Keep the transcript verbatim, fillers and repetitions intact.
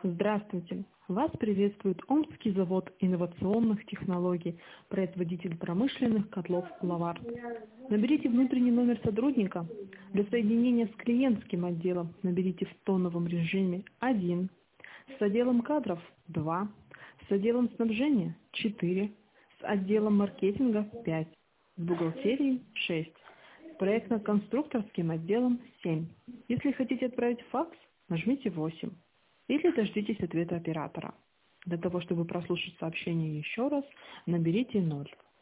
Здравствуйте! Вас приветствует Омский завод инновационных технологий, производитель промышленных котлов «Лавар». Наберите внутренний номер сотрудника. Для соединения с клиентским отделом наберите в тоновом режиме один, с отделом кадров два, с отделом снабжения четыре, с отделом маркетинга пять, с бухгалтерией шесть, с проектно-конструкторским отделом семь. Если хотите отправить факс, нажмите восемь. Или дождитесь ответа оператора. Для того, чтобы прослушать сообщение еще раз, наберите ноль.